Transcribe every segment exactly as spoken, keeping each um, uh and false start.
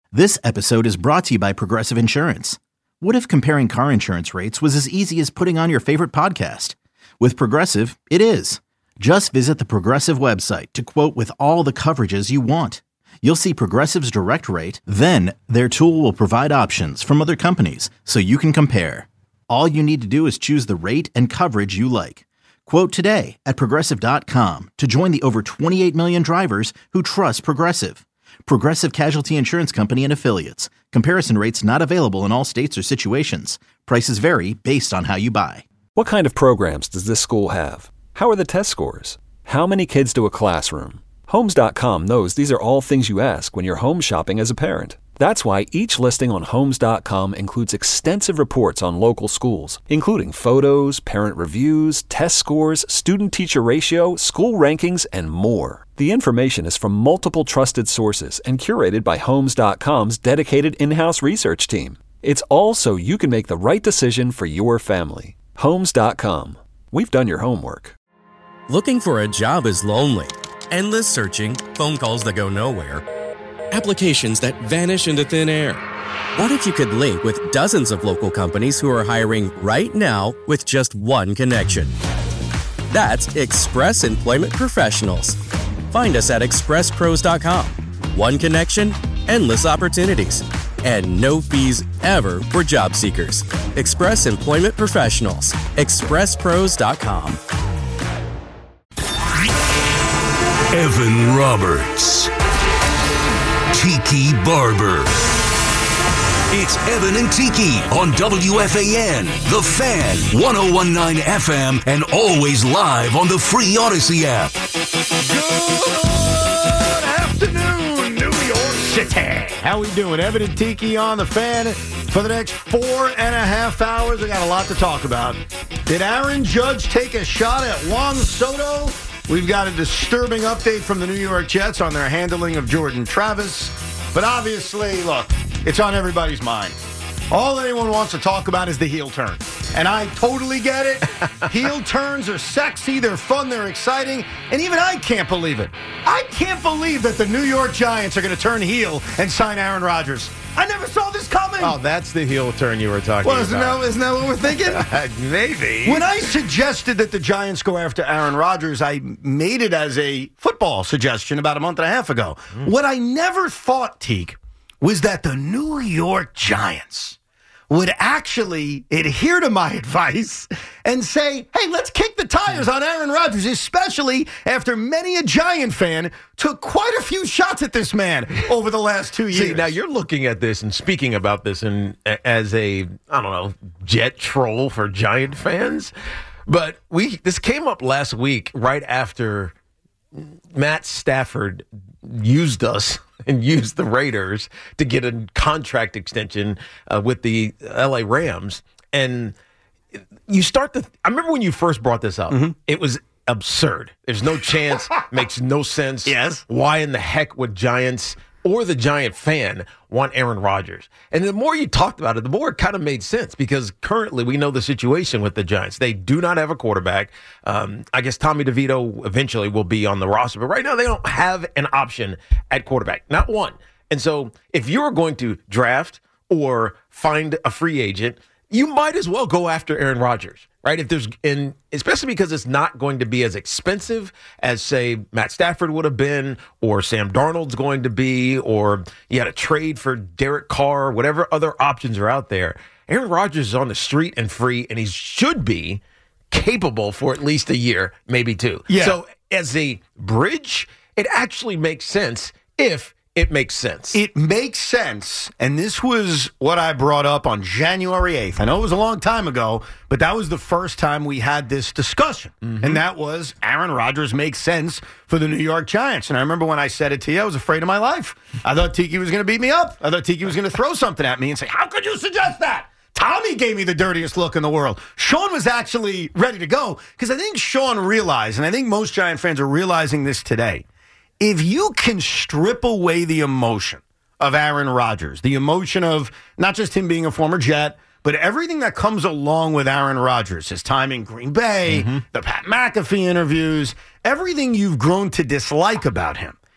This episode is brought to you by Progressive Insurance. What if comparing car insurance rates was as easy as putting on your favorite podcast? With Progressive, it is. Just visit the Progressive website to quote with all the coverages you want. You'll see Progressive's direct rate, then their tool will provide options from other companies so you can compare. All you need to do is choose the rate and coverage you like. Quote today at progressive dot com to join the over twenty-eight million drivers who trust Progressive. Progressive Casualty Insurance Company and Affiliates. Comparison rates not available in all states or situations. Prices vary based on how you buy. What kind of programs does this school have? How are the test scores? How many kids do a classroom? Homes dot com knows these are all things you ask when you're home shopping as a parent. That's why each listing on Homes dot com includes extensive reports on local schools, including photos, parent reviews, test scores, student-teacher ratio, school rankings, and more. The information is from multiple trusted sources and curated by Homes dot com's dedicated in-house research team. It's all so you can make the right decision for your family. Homes dot com. We've done your homework. Looking for a job is lonely. Endless searching, phone calls that go nowhere, applications that vanish into thin air. What if you could link with dozens of local companies who are hiring right now with just one connection? That's Express Employment Professionals. Find us at express pros dot com. One connection, endless opportunities, and no fees ever for job seekers. Express Employment Professionals. express pros dot com. Evan Roberts. Tiki Barber. It's Evan and Tiki on W F A N, The Fan, one oh one point nine F M, and always live on the free Odyssey app. Good afternoon, New York City. How we doing? Evan and Tiki on The Fan for the next four and a half hours. I got a lot to talk about. Did Aaron Judge take a shot at Juan Soto? We've got a disturbing update from the New York Jets on their handling of Jordan Travis. But obviously, look, it's on everybody's mind. All anyone wants to talk about is the heel turn. And I totally get it. Heel turns are sexy, they're fun, they're exciting. And even I can't believe it. I can't believe that the New York Giants are going to turn heel and sign Aaron Rodgers. I never saw this coming. Oh, that's the heel turn you were talking well, isn't about. That, isn't that what we're thinking? Maybe. When I suggested that the Giants go after Aaron Rodgers, I made it as a football suggestion about a month and a half ago. Mm. What I never thought, Teague, was that the New York Giants would actually adhere to my advice and say, hey, let's kick the tires on Aaron Rodgers, especially after many a Giant fan took quite a few shots at this man over the last two years. See, now you're looking at this and speaking about this in, as a, I don't know, Jet troll for Giant fans. But we this came up last week right after Matt Stafford used us and used the Raiders to get a contract extension uh, with the L A Rams. And you start to, I remember when you first brought this up, mm-hmm. It was absurd. There's no chance, makes no sense. Yes. Why in the heck would Giants or the Giant fan want Aaron Rodgers? And the more you talked about it, the more it kind of made sense, because currently we know the situation with the Giants. They do not have a quarterback. Um, I guess Tommy DeVito eventually will be on the roster, but right now they don't have an option at quarterback, not one. And so if you're going to draft or find a free agent, you might as well go after Aaron Rodgers, right? If there's, and especially because it's not going to be as expensive as, say, Matt Stafford would have been, or Sam Darnold's going to be, or you had a trade for Derek Carr, whatever other options are out there. Aaron Rodgers is on the street and free, and he should be capable for at least a year, maybe two. Yeah. So as a bridge, it actually makes sense if it makes sense. It makes sense, and this was what I brought up on January eighth. I know it was a long time ago, but that was the first time we had this discussion, mm-hmm. and that was Aaron Rodgers makes sense for the New York Giants. And I remember when I said it to you, I was afraid of my life. I thought Tiki was going to beat me up. I thought Tiki was going to throw something at me and say, how could you suggest that? Tommy gave me the dirtiest look in the world. Sean was actually ready to go, because I think Sean realized, and I think most Giant fans are realizing this today, if you can strip away the emotion of Aaron Rodgers, the emotion of not just him being a former Jet, but everything that comes along with Aaron Rodgers, his time in Green Bay, mm-hmm. the Pat McAfee interviews, everything you've grown to dislike about him.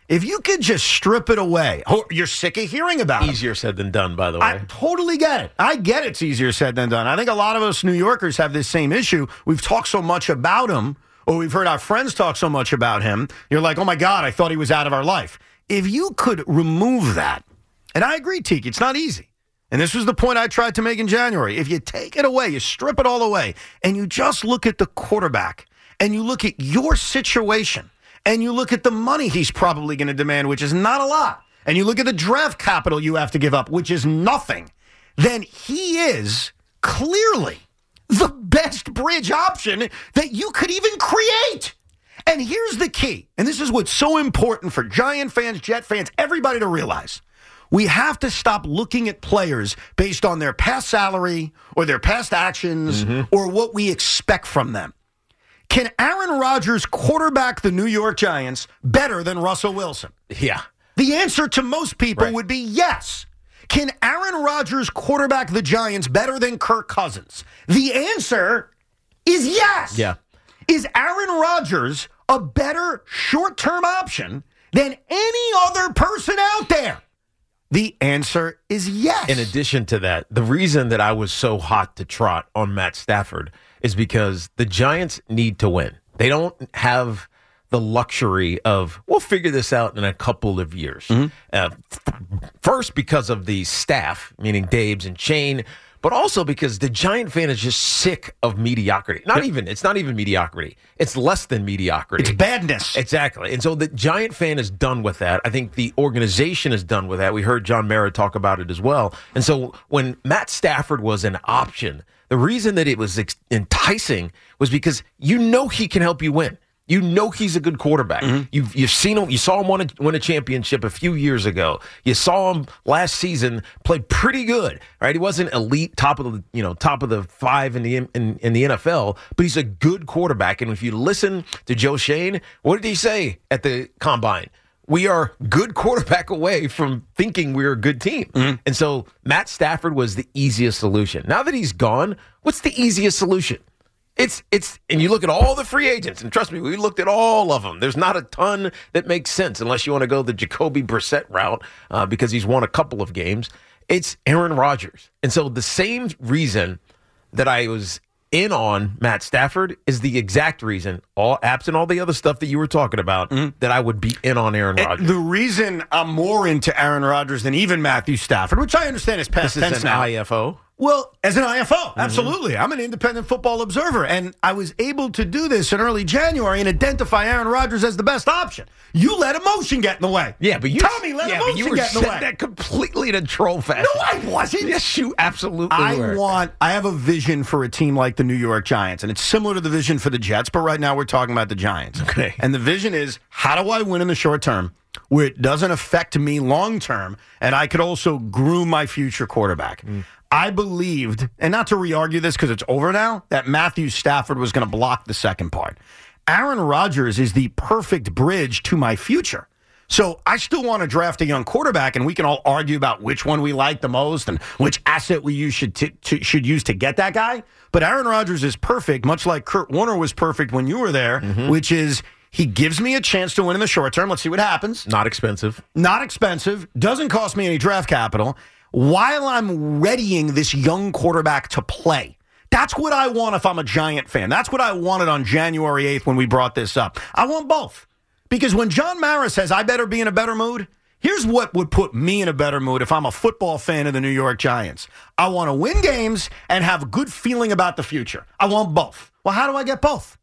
If you could just strip it away, oh, you're sick of hearing about it. Easier said than done, by the way. I totally get it. I get it's easier said than done. I think a lot of us New Yorkers have this same issue. We've talked so much about him, or we've heard our friends talk so much about him. You're like, oh, my God, I thought he was out of our life. If you could remove that, and I agree, Tiki, it's not easy. And this was the point I tried to make in January. If you take it away, you strip it all away, and you just look at the quarterback, and you look at your situation, and you look at the money he's probably going to demand, which is not a lot, and you look at the draft capital you have to give up, which is nothing, then he is clearly the best bridge option that you could even create. And here's the key, and this is what's so important for Giant fans, Jet fans, everybody to realize. We have to stop looking at players based on their past salary or their past actions mm-hmm. or what we expect from them. Can Aaron Rodgers quarterback the New York Giants better than Russell Wilson? Yeah. The answer to most people right. would be yes. Can Aaron Rodgers quarterback the Giants better than Kirk Cousins? The answer is yes. Yeah. Is Aaron Rodgers a better short-term option than any other person out there? The answer is yes. In addition to that, the reason that I was so hot to trot on Matt Stafford is because the Giants need to win. They don't have the luxury of, we'll figure this out in a couple of years. Mm-hmm. Uh, f- first, because of the staff, meaning Dabes and Shane, but also because the Giant fan is just sick of mediocrity. Not even, it's not even mediocrity. It's less than mediocrity. It's badness. Exactly. And so the Giant fan is done with that. I think the organization is done with that. We heard John Mara talk about it as well. And so when Matt Stafford was an option, the reason that it was ex- enticing was because you know he can help you win. You know he's a good quarterback. Mm-hmm. You've you've seen him. You saw him win a, win a championship a few years ago. You saw him last season play pretty good. Right? He wasn't elite, top of the you know top of the five in the in, in the N F L, but he's a good quarterback. And if you listen to Joe Shane, what did he say at the combine? We are good quarterback away from thinking we're a good team. Mm-hmm. And so Matt Stafford was the easiest solution. Now that he's gone, what's the easiest solution? It's, it's, and you look at all the free agents, and trust me, we looked at all of them. There's not a ton that makes sense unless you want to go the Jacoby Brissett route uh, because he's won a couple of games. It's Aaron Rodgers. And so the same reason that I was in on Matt Stafford is the exact reason, all absent all the other stuff that you were talking about, mm-hmm. that I would be in on Aaron Rodgers. And the reason I'm more into Aaron Rodgers than even Matthew Stafford, which I understand is past this tense is an now. I F O. Well, as an I F O, absolutely. Mm-hmm. I'm an independent football observer, and I was able to do this in early January and identify Aaron Rodgers as the best option. You let emotion get in the way. Yeah, but you Tommy let yeah, emotion but you were get in the way. that completely in a troll fashion. No, I wasn't. Yes, you absolutely I were. want. I have a vision for a team like the New York Giants, and it's similar to the vision for the Jets. But right now, we're talking about the Giants. Okay, and the vision is: how do I win in the short term, where it doesn't affect me long term, and I could also groom my future quarterback. Mm. I believed, and not to re-argue this because it's over now, that Matthew Stafford was going to block the second part. Aaron Rodgers is the perfect bridge to my future. So I still want to draft a young quarterback, and we can all argue about which one we like the most and which asset we use should t- t- should use to get that guy. But Aaron Rodgers is perfect, much like Kurt Warner was perfect when you were there, mm-hmm. which is he gives me a chance to win in the short term. Let's see what happens. Not expensive. Not expensive. Doesn't cost me any draft capital. While I'm readying this young quarterback to play. That's what I want if I'm a Giant fan. That's what I wanted on January eighth when we brought this up. I want both. Because when John Mara says, I better be in a better mood, here's what would put me in a better mood if I'm a football fan of the New York Giants. I want to win games and have a good feeling about the future. I want both. Well, how do I get both?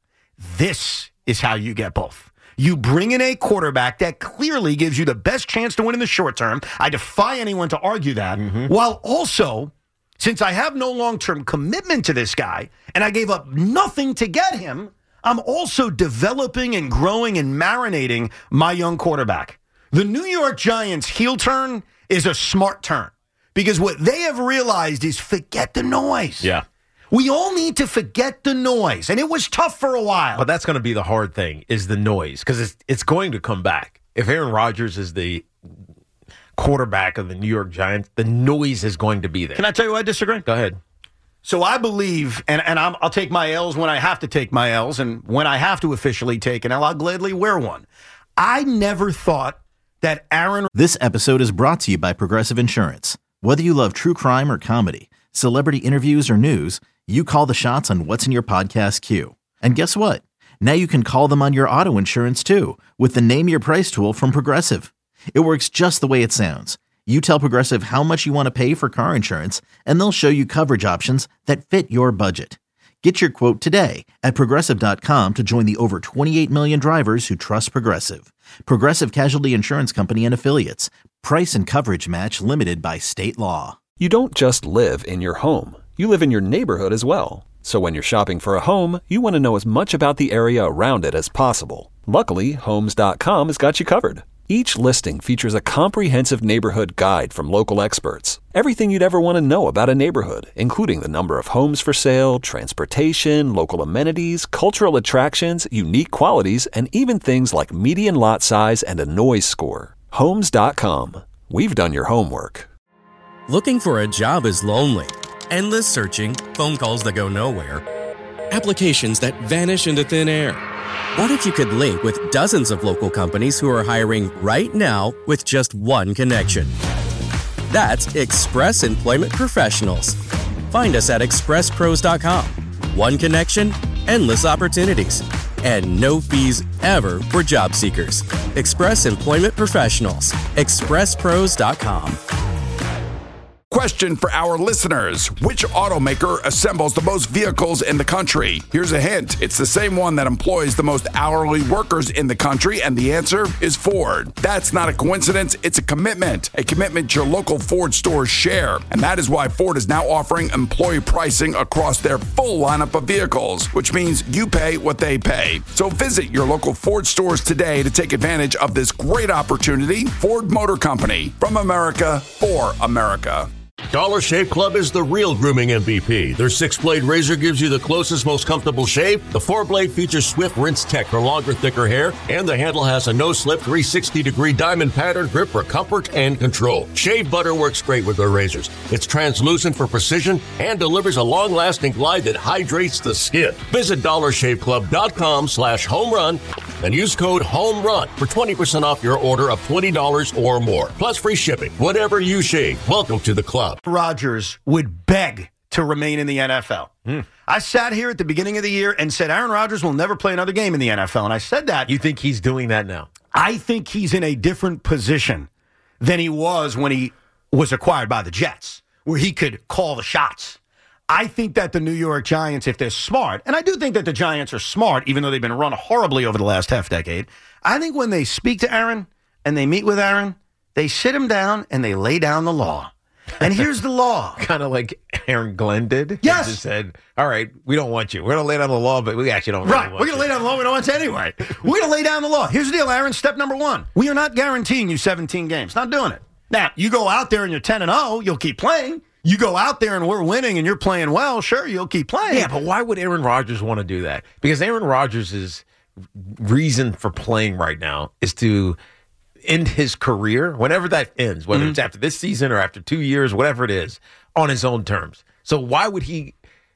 This is how you get both. You bring in a quarterback that clearly gives you the best chance to win in the short term. I defy anyone to argue that. Mm-hmm. While also, since I have no long-term commitment to this guy, and I gave up nothing to get him, I'm also developing and growing and marinating my young quarterback. The New York Giants heel turn is a smart turn because what they have realized is forget the noise. Yeah. We all need to forget the noise, and it was tough for a while. But that's going to be the hard thing, is the noise, because it's, it's going to come back. If Aaron Rodgers is the quarterback of the New York Giants, the noise is going to be there. Can I tell you why I disagree? Go ahead. So I believe, and, and I'm, I'll take my L's when I have to take my L's, and when I have to officially take an L, I'll gladly wear one. I never thought that Aaron... This episode is brought to you by Progressive Insurance. Whether you love true crime or comedy, celebrity interviews or news, you call the shots on what's in your podcast queue. And guess what? Now you can call them on your auto insurance too with the Name Your Price tool from Progressive. It works just the way it sounds. You tell Progressive how much you want to pay for car insurance, and they'll show you coverage options that fit your budget. Get your quote today at Progressive dot com to join the over twenty-eight million drivers who trust Progressive. Progressive Casualty Insurance Company and Affiliates. Price and coverage match limited by state law. You don't just live in your home. You live in your neighborhood as well. So when you're shopping for a home, you want to know as much about the area around it as possible. Luckily, Homes dot com has got you covered. Each listing features a comprehensive neighborhood guide from local experts. Everything you'd ever want to know about a neighborhood, including the number of homes for sale, transportation, local amenities, cultural attractions, unique qualities, and even things like median lot size and a noise score. Homes dot com. We've done your homework. Looking for a job is lonely. Endless searching, phone calls that go nowhere, applications that vanish into thin air. What if you could link with dozens of local companies who are hiring right now with just one connection? That's Express Employment Professionals. Find us at express pros dot com. One connection, endless opportunities, and no fees ever for job seekers. Express Employment Professionals. express pros dot com. Question for our listeners. Which automaker assembles the most vehicles in the country? Here's a hint. It's the same one that employs the most hourly workers in the country, and the answer is Ford. That's not a coincidence. It's a commitment. A commitment your local Ford stores share. And that is why Ford is now offering employee pricing across their full lineup of vehicles, which means you pay what they pay. So visit your local Ford stores today to take advantage of this great opportunity. Ford Motor Company. From America, for America. Dollar Shave Club is the real grooming M V P. Their six-blade razor gives you the closest, most comfortable shave. The four-blade features Swift Rinse Tech for longer, thicker hair. And the handle has a no-slip three hundred sixty degree diamond pattern grip for comfort and control. Shave butter works great with their razors. It's translucent for precision and delivers a long-lasting glide that hydrates the skin. Visit dollar shave club dot com slash home run and use code HOMERUN for twenty percent off your order of twenty dollars or more. Plus free shipping. Whatever you shave, welcome to the club. Rodgers would beg to remain in the N F L. Mm. I sat here at the beginning of the year and said Aaron Rodgers will never play another game in the N F L. And I said that. You think he's doing that now? I think he's in a different position than he was when he was acquired by the Jets, where he could call the shots. I think that the New York Giants, if they're smart, and I do think that the Giants are smart, even though they've been run horribly over the last half decade, I think when they speak to Aaron and they meet with Aaron, they sit him down and they lay down the law. And here's the law. Kind of like Aaron Glenn did. Yes. He just said, all right, we don't want you. We're going to lay down the law, but we actually don't really right. want We're going to lay down the law. We don't want you anyway. We're going to lay down the law. Here's the deal, Aaron. Step number one. We are not guaranteeing you seventeen games. Not doing it. Now, you go out there and you're ten and oh, you'll keep playing. You go out there and we're winning and you're playing well, sure, you'll keep playing. Yeah, but why would Aaron Rodgers want to do that? Because Aaron Rodgers' reason for playing right now is to end his career, whenever that ends, whether mm-hmm. it's after this season or after two years, whatever it is, on his own terms. So why would he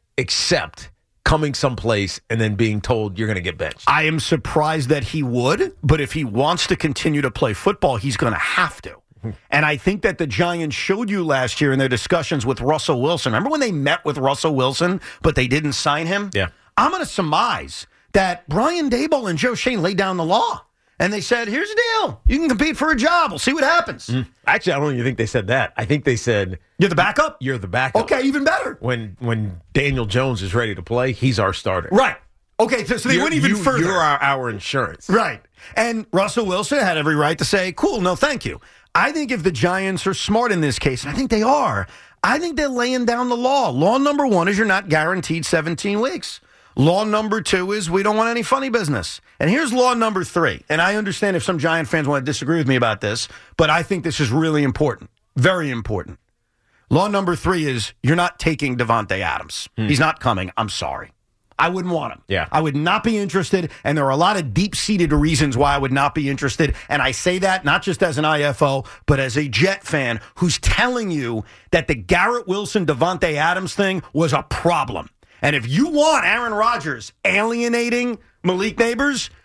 accept coming someplace and then being told you're going to get benched? I am surprised that he would, but if he wants to continue to play football, he's going to have to. And I think that the Giants showed you last year in their discussions with Russell Wilson. Remember when they met with Russell Wilson, but they didn't sign him? Yeah. I'm going to surmise that Brian Daboll and Joe Schoen laid down the law. And they said, here's the deal. You can compete for a job. We'll see what happens. Mm. Actually, I don't even think they said that. I think they said... You're the backup? You're the backup. Okay, even better. When when Daniel Jones is ready to play, he's our starter. Right. Okay, so, so they you're, went even you, further. You're our, our insurance. Right. And Russell Wilson had every right to say, cool, no thank you. I think if the Giants are smart in this case, and I think they are, I think they're laying down the law. Law number one is you're not guaranteed seventeen weeks. Law number two is we don't want any funny business. And here's law number three. And I understand if some Giant fans want to disagree with me about this, but I think this is really important. Very important. Law number three is you're not taking Davante Adams. Hmm. He's not coming. I'm sorry. I wouldn't want him. Yeah. I would not be interested, and there are a lot of deep-seated reasons why I would not be interested, and I say that not just as an I F O, but as a Jet fan who's telling you that the Garrett Wilson, Davante Adams thing was a problem. And if you want Aaron Rodgers alienating Malik Neighbors,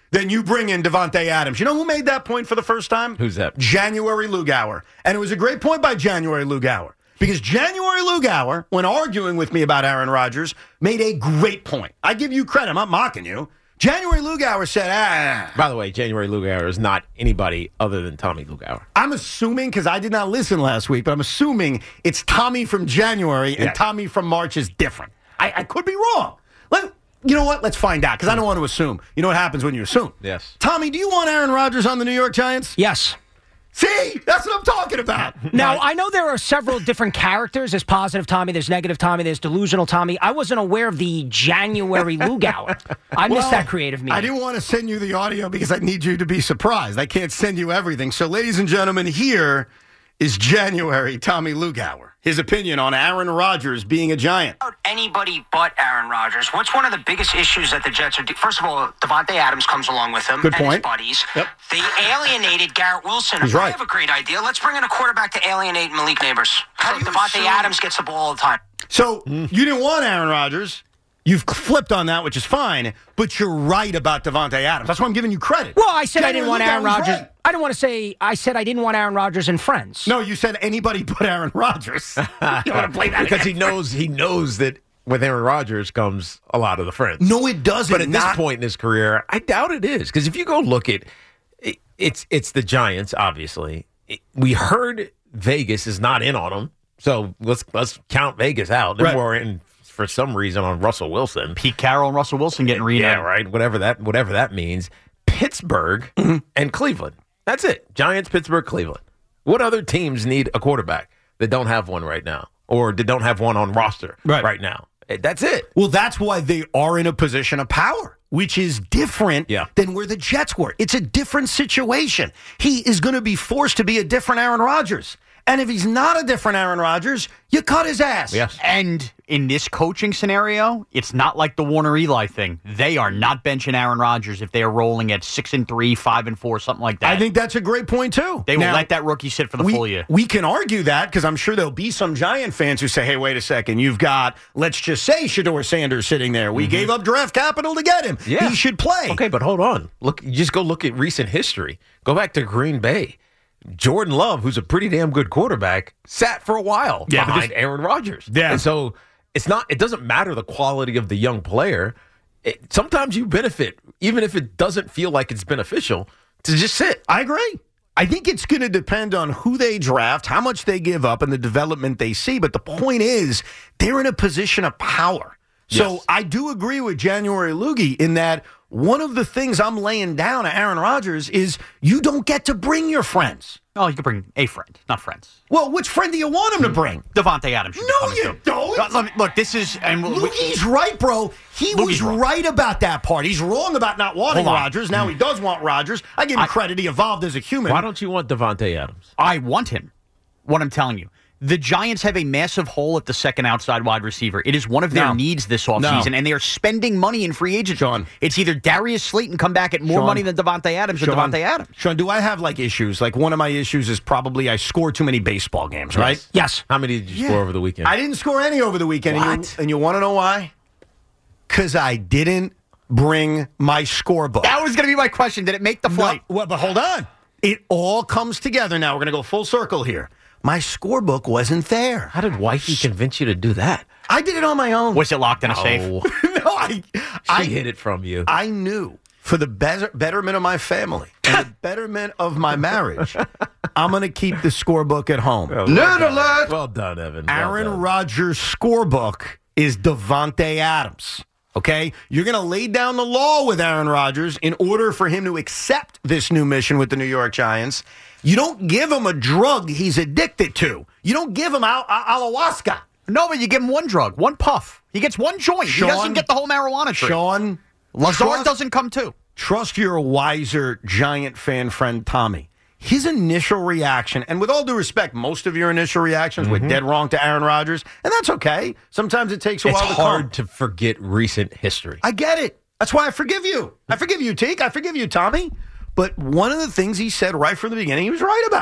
then you bring in Davante Adams. You know who made that point for the first time? Who's that? January Lugauer. And it was a great point by January Lugauer. Because January Lugauer, when arguing with me about Aaron Rodgers, made a great point. I give you credit. I'm not mocking you. January Lugauer said, ah. By the way, January Lugauer is not anybody other than Tommy Lugauer. I'm assuming, because I did not listen last week, but I'm assuming it's Tommy from January and Yeah. Tommy from March is different. I, I could be wrong. Let, you know what? Let's find out, because I don't want to assume. You know what happens when you assume. Yes. Tommy, do you want Aaron Rodgers on the New York Giants? Yes. See? That's what I'm talking about. Now, I know there are several different characters. There's positive Tommy, there's negative Tommy, there's delusional Tommy. I wasn't aware of the January Lugauer. I missed Well, that creative meeting. I didn't want to send you the audio because I need you to be surprised. I can't send you everything. So, ladies and gentlemen, here is January Tommy Lugauer. His opinion on Aaron Rodgers being a Giant. Anybody but Aaron Rodgers. What's one of the biggest issues that the Jets are doing? First of all, Davante Adams comes along with him Good and point. his buddies. Yep. They alienated Garrett Wilson. He's I right. have a great idea. Let's bring in a quarterback to alienate Malik Neighbors. So do you Davante assume- Adams gets the ball all the time. So, you didn't want Aaron Rodgers. You've flipped on that, which is fine, but you're right about Davante Adams. That's why I'm giving you credit. well, I said I didn't January want Aaron Lugauer's Rodgers. right. I didn't want to say, I said I didn't want Aaron Rodgers and friends. No, you said anybody but Aaron Rodgers. You want to play that Because he again? knows he knows that with Aaron Rodgers comes a lot of the friends. No, it doesn't. But at Not- this point in his career, I doubt it is. Because if you go look at it, it's it's the Giants, obviously. It, we heard Vegas is not in on him, so let's let's count Vegas out. They're Right. more in for some reason on Russell Wilson. Pete Carroll and Russell Wilson getting renamed. Yeah, right. Whatever that whatever that means. Pittsburgh and Cleveland. That's it. Giants, Pittsburgh, Cleveland. What other teams need a quarterback that don't have one right now, or that don't have one on roster Right. right now? Eh, That's it. Well, that's why they are in a position of power, which is different Yeah. than where the Jets were. It's a different situation. He is going to be forced to be a different Aaron Rodgers. And if he's not a different Aaron Rodgers, you cut his ass. Yes. And in this coaching scenario, it's not like the Warner Eli thing. They are not benching Aaron Rodgers if they're rolling at six and three, five and four, something like that. I think that's a great point, too. they will Now, let that rookie sit for the we, full year. we can argue that because I'm sure there'll be some Giant fans who say, hey, wait a second. You've got, let's just say, Shedeur Sanders sitting there. We gave up draft capital to get him. Yeah. He should play. Okay, but hold on. Look, you just go look at recent history. Go back to Green Bay. Jordan Love, who's a pretty damn good quarterback, sat for a while Yeah, but behind this- Aaron Rodgers. Yeah. And so it's not. It doesn't matter the quality of the young player. It, sometimes you benefit, even if it doesn't feel like it's beneficial, to just sit. I agree. I think it's going to depend on who they draft, how much they give up, and the development they see. But the point is, they're in a position of power. So Yes. I do agree with January Loogie in that one of the things I'm laying down to Aaron Rodgers is you don't get to bring your friends. Oh, you could bring a friend, not friends. Well, which friend do you want him to bring? Davante Adams. should be No, coming you too. don't. Look, let me- Look, this is and we- Loogie's right, bro. He was Loogie's wrong. right about that part. He's wrong about not wanting Hold on. Rodgers. Now he does want Rodgers. I give him I- credit. He evolved as a human. Why don't you want Davante Adams? I want him. What I'm telling you. The Giants have a massive hole at the second outside wide receiver. It is one of their No. needs this offseason, No. and they are spending money in free agency. Sean. It's either Darius Slayton come back at more Sean. money than Davante Adams or Sean, Davante Adams. Sean, do I have like issues? Like one of my issues is probably I score too many baseball games, right? Yes. How many did you score over the weekend? I didn't score any over the weekend. And you, What? and you want to know why? Because I didn't bring my scorebook. That was going to be my question. Did it make the flight? No, well, but hold on. It all comes together now. We're going to go full circle here. My scorebook wasn't there. How did wifey convince you to do that? I did it on my own. Was it locked in a Oh, safe? no, I, she I hid it from you. I knew for the better, betterment of my family and the betterment of my marriage, I'm going to keep the scorebook at home. Nerd alert! Well done, Evan. Well Aaron done. Rodgers' scorebook is Davante Adams. Okay? You're going to lay down the law with Aaron Rodgers in order for him to accept this new mission with the New York Giants. You don't give him a drug he's addicted to. You don't give him al- al- ayahuasca. No, but you give him one drug, one puff. He gets one joint. Sean- he doesn't get the whole marijuana tree. Sean, Lazard trust- doesn't come too. Trust your wiser Giant fan friend, Tommy. His initial reaction, and with all due respect, most of your initial reactions were dead wrong to Aaron Rodgers, and that's okay. Sometimes it takes a It's while to hard come. to forget recent history. I get it. That's why I forgive you. I forgive you, Teak. I forgive you, Tommy. But one of the things he said right from the beginning, he was right about.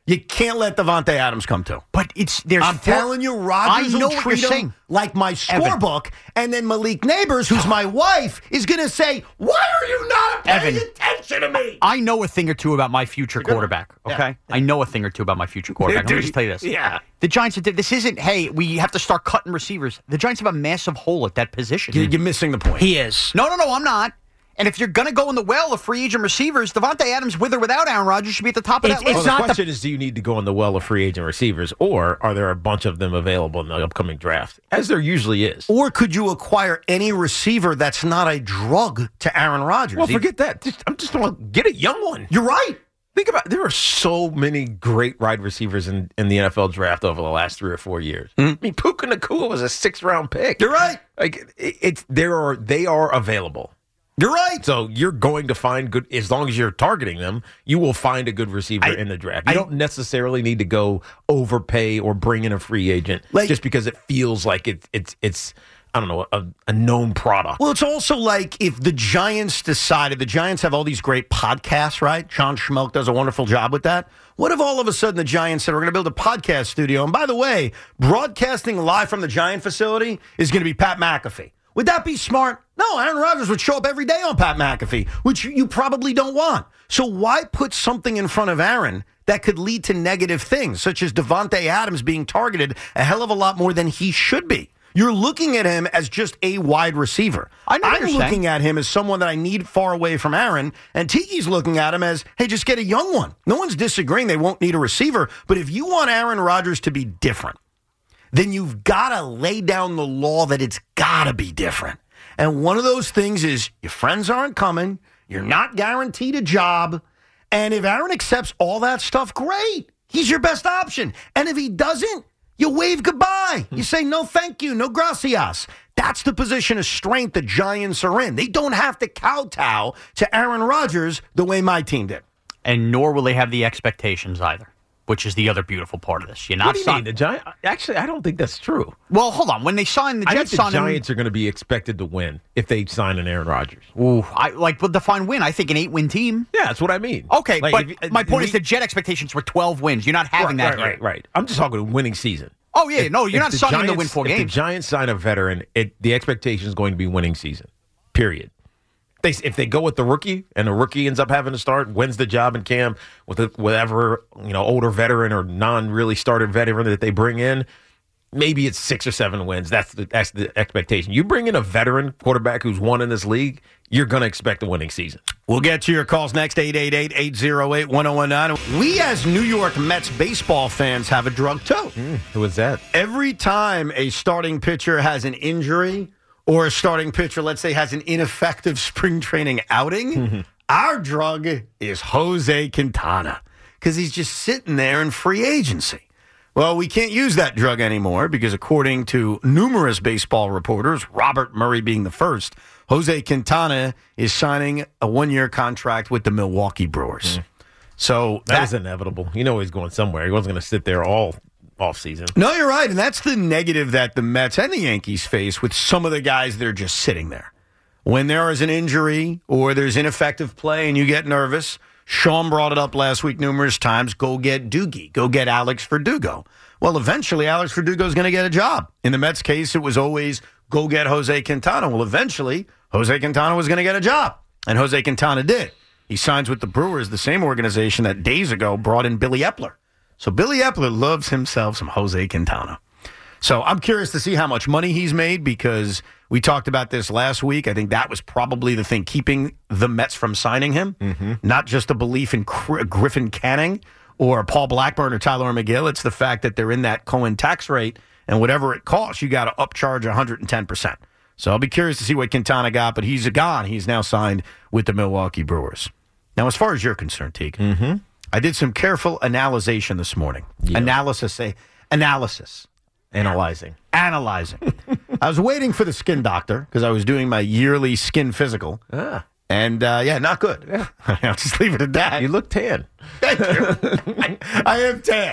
You can't let Davante Adams come too. But it's there's. I'm four, telling you, Rodgers I know will what treat you're him saying. like my scorebook, and then Malik Neighbors, who's my wife, is going to say, "Why are you not paying Evan, attention to me?" I know a thing or two about my future quarterback. Okay, yeah. I know a thing or two about my future quarterback. Let me just tell you this. Yeah. The Giants. This isn't. Hey, we have to start cutting receivers. The Giants have a massive hole at that position. You're, you're missing the point. He is. No, no, no. I'm not. And if you're going to go in the well of free agent receivers, Davante Adams, with or without Aaron Rodgers, should be at the top of It's- that list. Well, the not the- question is, do you need to go in the well of free agent receivers, or are there a bunch of them available in the upcoming draft, as there usually is? Or could you acquire any receiver that's not a drug to Aaron Rodgers? Well, He- forget that. Just, I'm just going to get a young one. You're right. Think about it. There are so many great wide receivers in, in the N F L draft over the last three or four years. Mm-hmm. I mean, Puka Nacua was a sixth round pick. You're right. Like it, it's there are they are available. You're right. So you're going to find good as long as you're targeting them. You will find a good receiver I, in the draft. You I, don't necessarily need to go overpay or bring in a free agent like, just because it feels like it's it's it's I don't know a, a known product. Well, it's also like if the Giants decided, the Giants have all these great podcasts, right? John Schmelk does a wonderful job with that. What if all of a sudden the Giants said, we're going to build a podcast studio? And by the way, broadcasting live from the Giant facility is going to be Pat McAfee. Would that be smart? No, Aaron Rodgers would show up every day on Pat McAfee, which you probably don't want. So why put something in front of Aaron that could lead to negative things, such as Davante Adams being targeted a hell of a lot more than he should be? You're looking at him as just a wide receiver. I know what I'm you're looking saying. at him as someone that I need far away from Aaron, and Tiki's looking at him as, hey, just get a young one. No one's disagreeing they won't need a receiver, but if you want Aaron Rodgers to be different, then you've got to lay down the law that it's got to be different. And one of those things is your friends aren't coming, you're not guaranteed a job, and if Aaron accepts all that stuff, great. He's your best option. And if he doesn't, you wave goodbye. You say, no, thank you, no gracias. That's the position of strength the Giants are in. They don't have to kowtow to Aaron Rodgers the way my team did. And nor will they have the expectations either, which is the other beautiful part of this. You're not What do you sign- mean, the Giants? Actually, I don't think that's true. Well, hold on. When they sign the I think Jets, the signed him- Giants are going to be expected to win if they sign an Aaron Rodgers. Ooh, I like, but define win. I think an eight-win team. Yeah, that's what I mean. Okay, Like, but if- my point we- is the Jet expectations were twelve wins. You're not having right, that right, here. right, right. I'm just talking a winning season. Oh yeah, no, you're If not the signing them to Giants- win four if games. the Giants sign a veteran, it, the expectation is going to be winning season. Period. They, if they go with the rookie and the rookie ends up having to start, wins the job in camp with a, whatever you know older veteran or non really started veteran that they bring in, maybe it's six or seven wins. That's the that's the expectation. You bring in a veteran quarterback who's won in this league, you're going to expect a winning season. We'll get to your calls next, eight eight eight, eight oh eight, one oh one nine. We as New York Mets baseball fans have a drug too. Mm, who is that? Every time a starting pitcher has an injury or a starting pitcher, let's say, has an ineffective spring training outing, mm-hmm. our drug is Jose Quintana because he's just sitting there in free agency. Well, we can't use that drug anymore because according to numerous baseball reporters, Robert Murray being the first, Jose Quintana is signing a one-year contract with the Milwaukee Brewers. Mm. So that, that was inevitable. You know he's going somewhere. He wasn't going to sit there all off season. No, you're right. And that's the negative that the Mets and the Yankees face with some of the guys that are just sitting there. When there is an injury or there's ineffective play and you get nervous, Sean brought it up last week numerous times, go get Doogie. Go get Alex Verdugo. Well, eventually Alex Verdugo is going to get a job. In the Mets case, it was always go get Jose Quintana. Well, eventually Jose Quintana was going to get a job. And Jose Quintana did. He signs with the Brewers, the same organization that days ago brought in Billy Epler. So Billy Epler loves himself some Jose Quintana. So I'm curious to see how much money he's made because we talked about this last week. I think that was probably the thing keeping the Mets from signing him. Mm-hmm. Not just a belief in Griffin Canning or Paul Blackburn or Tyler McGill. It's the fact that they're in that Cohen tax rate, and whatever it costs, you got to upcharge one hundred ten percent. So I'll be curious to see what Quintana got, but he's gone. He's now signed with the Milwaukee Brewers. Now, as far as you're concerned, Teague, mm-hmm. I did some careful analyzation this morning. Yeah. Analysis, say analysis. Analyzing. Analyzing. I was waiting for the skin doctor because I was doing my yearly skin physical. Ah. And, uh, yeah, not good. Yeah. I'll just leave it at that. You look tan. Thank you. I, I am tan.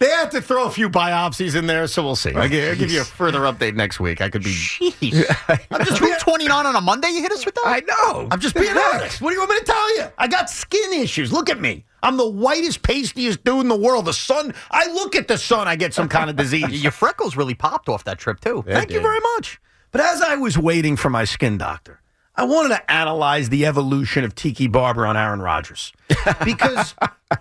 They had to throw a few biopsies in there, so we'll see. I'll give, I'll give you a further update next week. I could be. Jeez. I'm just two twenty-nine on a Monday. You hit us with that? I know. I'm just being honest. What do you want me to tell you? I got skin issues. Look at me. I'm the whitest, pastiest dude in the world. The sun. I look at the sun. I get some kind of disease. Your freckles really popped off that trip too. Thank you very much. But as I was waiting for my skin doctor, I wanted to analyze the evolution of Tiki Barber on Aaron Rodgers because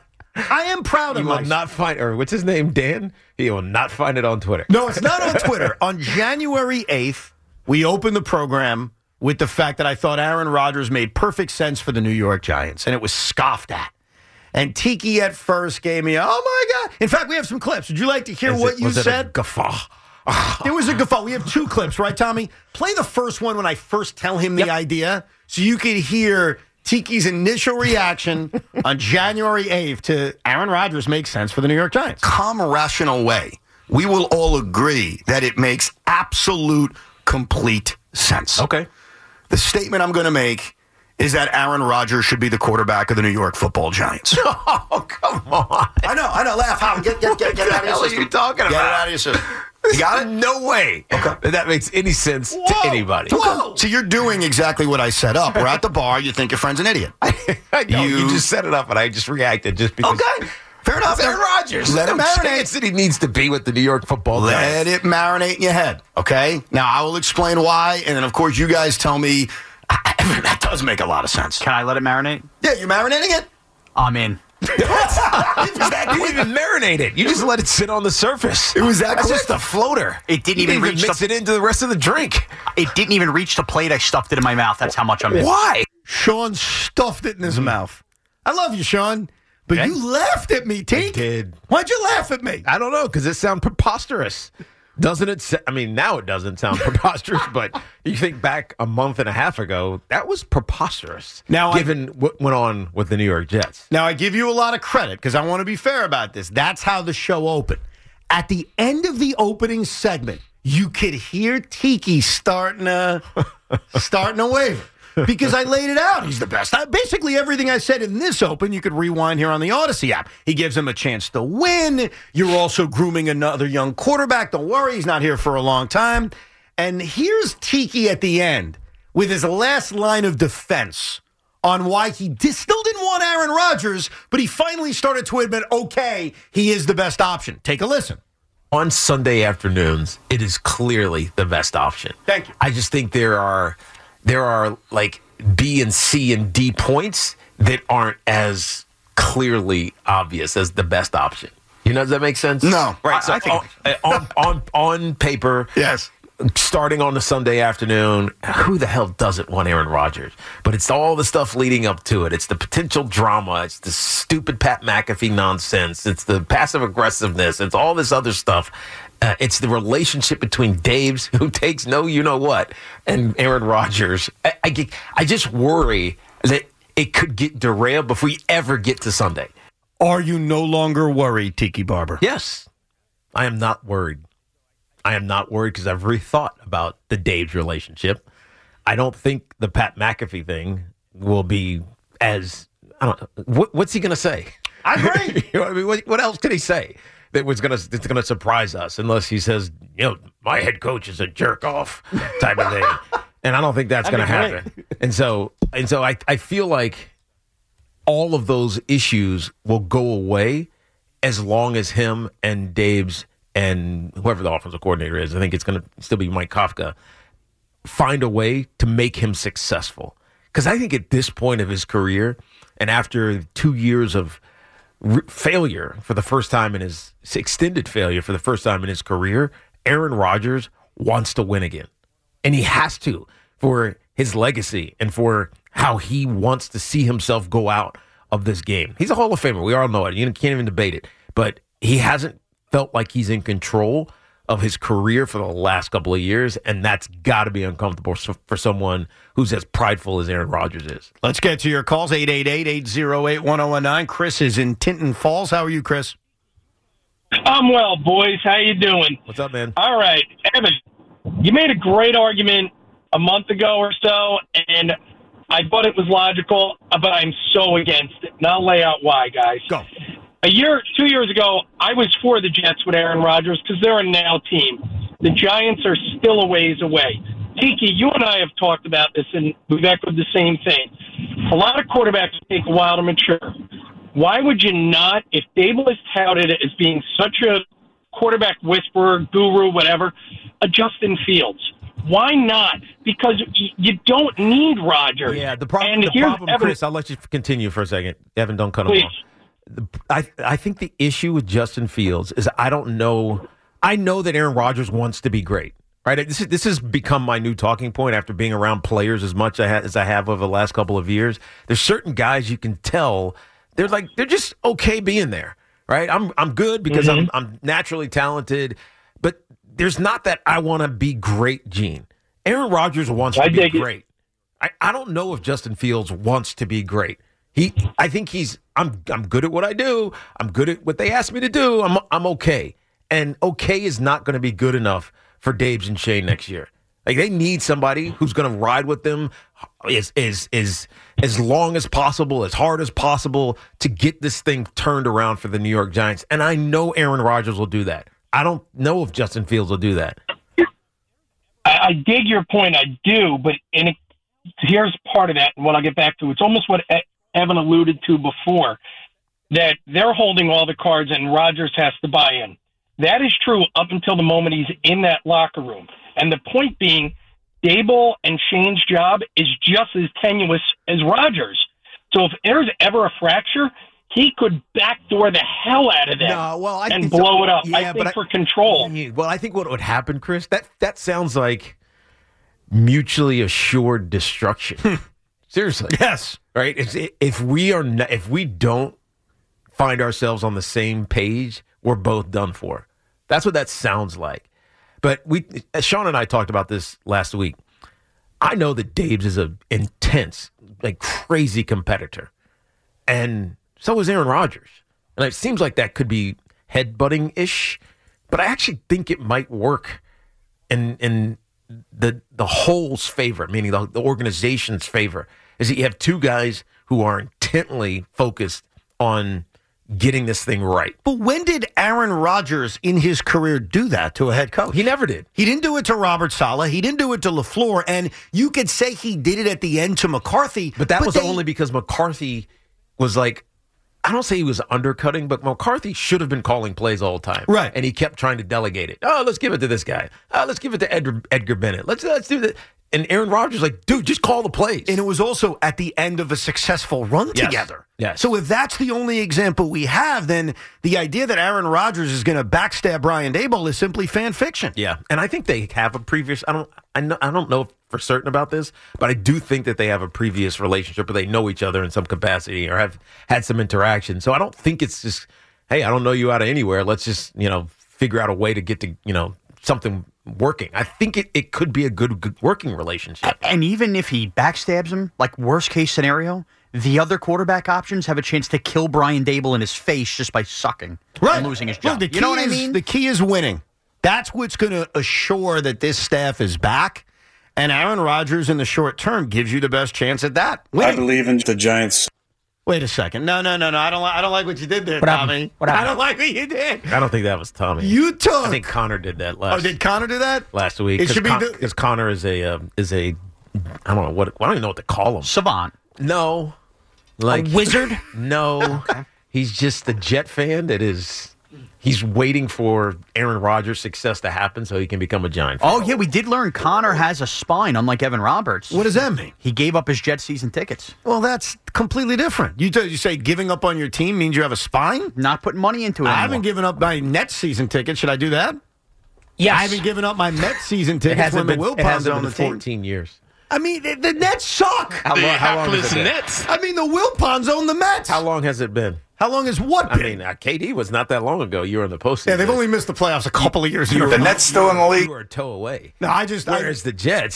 I am proud of He will myself. not find, or what's his name, Dan? He will not find it on Twitter. No, it's not on Twitter. On January eighth, we opened the program with the fact that I thought Aaron Rodgers made perfect sense for the New York Giants, and it was scoffed at. And Tiki at first gave me, oh, my God. In fact, we have some clips. Would you like to hear Is what it- you was it a said? guffaw. There was a guffaw. We have two clips, right, Tommy? Play the first one when I first tell him the idea so you could hear Tiki's initial reaction on January eighth to Aaron Rodgers makes sense for the New York Giants. Calm, rational way, we will all agree that it makes absolute, complete sense. Okay. The statement I'm going to make is that Aaron Rodgers should be the quarterback of the New York Football Giants. Oh, come on. I know, I know. Laugh, Howard. Get, get, get, get it out of your What the hell are system. you talking Get it about? out of your system. You got it? No way Okay. that that makes any sense Whoa. to anybody. Whoa. So you're doing exactly what I set up. We're at the bar. You think your friend's an idiot. I know, you, You- just set it up, and I just reacted just because. Okay. Fair enough. It's Aaron Rodgers. Let it No marinate. chance that he needs to be with the New York Football Let Giants. it marinate in your head, okay? Now, I will explain why, and then, of course, you guys tell me that does make a lot of sense. Can I let it marinate? Yeah, you marinating it? I'm in. You didn't even marinate it. You just let it sit on the surface. It was that That's quick? just a floater. It didn't You even didn't reach mix the- it into the rest of the drink. It didn't even reach the plate. I stuffed it in my mouth. That's how much I'm in. Why? Sean stuffed it in his mouth. I love you, Sean, but Okay. you laughed at me, Tink. did. Why'd you laugh at me? I don't know, because it sounds preposterous. Doesn't it? sa- I mean, now it doesn't sound preposterous, but you think back a month and a half ago, that was preposterous. Now I- given what went on with the New York Jets. Now, I give you a lot of credit because I want to be fair about this. That's how the show opened. At the end of the opening segment, you could hear Tiki starting to, starting to waver because I laid it out. He's the best. I, basically, everything I said in this open, you could rewind here on the Odyssey app. He gives him a chance to win. You're also grooming another young quarterback. Don't worry, he's not here for a long time. And here's Tiki at the end with his last line of defense on why he di- still didn't want Aaron Rodgers, but he finally started to admit, okay, he is the best option. Take a listen. On Sunday afternoons, it is clearly the best option. Thank you. I just think there are there are like B and C and D points that aren't as clearly obvious as the best option. You know, does that make sense? No. Right. I- So I think on, on on on paper, Yes. starting on a Sunday afternoon, who the hell doesn't want Aaron Rodgers? But it's all the stuff leading up to it. It's the potential drama. It's the stupid Pat McAfee nonsense. It's the passive aggressiveness. It's all this other stuff. Uh, it's the relationship between Daves, who takes no you know what, and Aaron Rodgers. I, I, get- I just worry that it could get derailed before we ever get to Sunday. Are you no longer worried, Tiki Barber? Yes, I am not worried. I am not worried because I've rethought about the Dave's relationship. I don't think the Pat McAfee thing will be as I don't know. What, what's he going to say? I agree. You know what I mean? What, what else can he say that was going to that's going to surprise us? Unless he says, you know, my head coach is a jerk off type of thing, and I don't think that's going to That'd be happen. And so, and so, I I feel like all of those issues will go away as long as him and Dave's and whoever the offensive coordinator is, I think it's going to still be Mike Kafka, find a way to make him successful. Because I think at this point of his career, and after two years of re- failure for the first time in his extended failure for the first time in his career, Aaron Rodgers wants to win again. And he has to for his legacy and for how he wants to see himself go out of this game. He's a Hall of Famer. We all know it. You can't even debate it. But he hasn't felt like he's in control of his career for the last couple of years, and that's got to be uncomfortable for someone who's as prideful as Aaron Rodgers is. Let's get to your calls, eight eight eight, eight oh eight, one oh one nine. Chris is in Tinton Falls. How are you, Chris? I'm well, boys. How you doing? What's up, man? All right, Evan, you made a great argument a month ago or so, and I thought it was logical, but I'm so against it. And I'll lay out why, guys. Go. A year, two years ago, I was for the Jets with Aaron Rodgers because they're a now team. The Giants are still a ways away. Tiki, you and I have talked about this, and we've echoed the same thing. A lot of quarterbacks take a while to mature. Why would you not, if Dable is touted as being such a quarterback whisperer, guru, whatever, a Justin Fields? Why not? Because you don't need Rodgers. Yeah, the problem, and the here's problem Evan, Chris, I'll let you continue for a second. Evan, don't cut him Please. off. The, I, I think the issue with Justin Fields is I don't know. I know that Aaron Rodgers wants to be great. Right, this is, this has become my new talking point after being around players as much as I have over the last couple of years. There's certain guys you can tell they're like they're just okay being there. Right, I'm I'm good because mm-hmm. I'm I'm naturally talented, but there's not that I want to be great gene. Aaron Rodgers wants I to be dig great. I, I don't know if Justin Fields wants to be great. He I think he's I'm I'm good at what I do. I'm good at what they ask me to do. I'm I'm okay, and okay is not going to be good enough for Dabes and Shane next year. Like they need somebody who's going to ride with them as, as, as, as long as possible, as hard as possible to get this thing turned around for the New York Giants. And I know Aaron Rodgers will do that. I don't know if Justin Fields will do that. I, I dig your point. I do, but and it, here's part of that, and what I'll get back to. It's almost what Evan alluded to before, that they're holding all the cards and Rodgers has to buy in. That is true up until the moment he's in that locker room. And the point being, Dable and Shane's job is just as tenuous as Rodgers. So if there's ever a fracture, he could backdoor the hell out of them no, well, I and think blow so. it up. Yeah, I think but for I, control. Well, I think what would happen, Chris, that, that sounds like mutually assured destruction. Seriously. Yes. Right? If, if we are not, if we don't find ourselves on the same page, we're both done for. That's what that sounds like. But we, Sean and I talked about this last week. I know that Dabes is an intense, like crazy competitor. And so is Aaron Rodgers. And it seems like that could be headbutting-ish. But I actually think it might work in in the the whole's favor, meaning the, the organization's favor, is that you have two guys who are intently focused on getting this thing right. But when did Aaron Rodgers in his career do that to a head coach? He never did. He didn't do it to Robert Saleh. He didn't do it to LaFleur. And you could say he did it at the end to McCarthy. But that but was they, only because McCarthy was like, I don't say he was undercutting, but McCarthy should have been calling plays all the time. Right. And he kept trying to delegate it. Oh, let's give it to this guy. Oh, let's give it to Edgar, Edgar Bennett. Let's, let's do that. And Aaron Rodgers like, dude, just call the plays. And it was also at the end of a successful run yes. together. Yes. So if that's the only example we have, then the idea that Aaron Rodgers is going to backstab Brian Daboll is simply fan fiction. Yeah, and I think they have a previous. I don't. I know. I don't know for certain about this, but I do think that they have a previous relationship, or they know each other in some capacity, or have had some interaction. So I don't think it's just, hey, I don't know you out of anywhere. Let's just you know figure out a way to get to you know something working. I think it, it could be a good, good working relationship. And even if he backstabs him, like worst case scenario, the other quarterback options have a chance to kill Brian Daboll in his face just by sucking right. and losing his job. Look, the key you know what is, I mean? The key is winning. That's what's going to assure that this staff is back. And Aaron Rodgers in the short term gives you the best chance at that. Winning. I believe in the Giants. Wait a second. No, no, no, no. I don't. Li- I don't like what you did there, what Tommy. What I don't like what you did. I don't think that was Tommy. You took. I think Connor did that last. Oh, did Connor do that last week? It should be because the- Connor is a uh, is a I don't know what I don't even know what to call him. Savant. No, like a wizard. No, okay. He's just the Jet fan that is. He's waiting for Aaron Rodgers' success to happen so he can become a Giant fan. Oh, yeah, we did learn Connor has a spine, unlike Evan Roberts. What does that mean? He gave up his Jet season tickets. Well, that's completely different. You, t- you say giving up on your team means you have a spine? Not putting money into it I anymore. haven't given up my Nets season ticket. Should I do that? Yes. I haven't given up my Mets season tickets when been, the it Wilpons hasn't are on been the team. fourteen years. I mean, the, the Nets suck. How long, how long has it been? Nets. I mean, the Wilpons own the Mets. How long has it been? How long has what been? I mean, uh, K D was not that long ago. You were in the postseason. Yeah, they've only missed the playoffs a couple of years. The Nets still in the league. You were a toe away. No, I just. Whereas I, the Jets,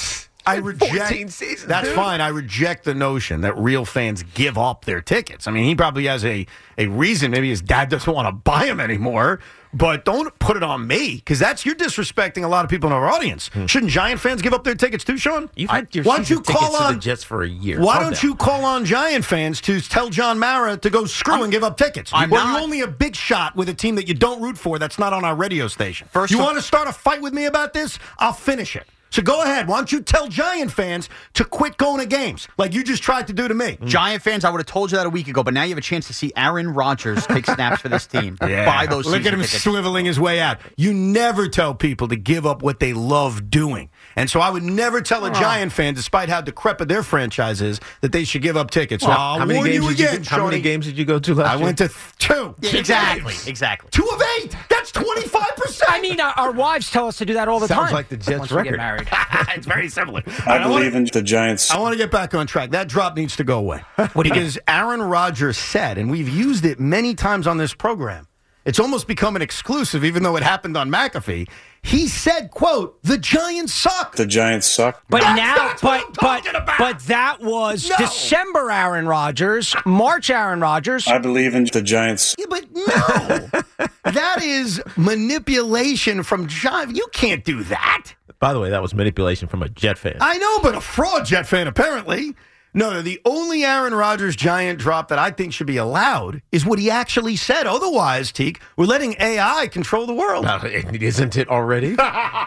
I reject. fourteen seasons, That's dude. fine. I reject the notion that real fans give up their tickets. I mean, he probably has a, a reason. Maybe his dad doesn't want to buy him anymore. But don't put it on me, because that's you're disrespecting a lot of people in our audience. Hmm. Shouldn't Giant fans give up their tickets too, Sean? You've had your why don't you season tickets call to on the Jets for a year? Why Calm don't down. you call on Giant fans to tell John Mara to go screw and give up tickets? I'm well, not. you're only a big shot with a team that you don't root for. That's not on our radio station. First you of- want to start a fight with me about this? I'll finish it. So go ahead. Why don't you tell Giant fans to quit going to games like you just tried to do to me? Giant fans, I would have told you that a week ago, but now you have a chance to see Aaron Rodgers take snaps for this team. Buy those Look at season him tickets. swiveling his way out. You never tell people to give up what they love doing. And so I would never tell a Giant fan, despite how decrepit their franchise is, that they should give up tickets. So Well, I'll how many warn games you did you again, go- how many Shawnee. games did you go to last I year? went to th- two. Yeah, exactly, exactly. Two of eight. That's twenty-five percent. I mean, our, our wives tell us to do that all the Sounds time. like the Jets once we get record. married. It's very similar. I believe in the Giants. I want to get back on track. That drop needs to go away. Because Aaron Rodgers said, and we've used it many times on this program, it's almost become an exclusive, even though it happened on McAfee. He said, quote, the Giants suck. The Giants suck. But That's- now, that's what but I'm but talking about. but that was No. December Aaron Rodgers, March Aaron Rodgers. I believe in the Giants. Yeah, but no. That is manipulation from Giant. You can't do that. By the way, that was manipulation from a Jet fan. I know, but a fraud Jet fan, apparently. No, no, the only Aaron Rodgers Giant drop that I think should be allowed is what he actually said. Otherwise, Teak, we're letting A I control the world. Uh, isn't it already?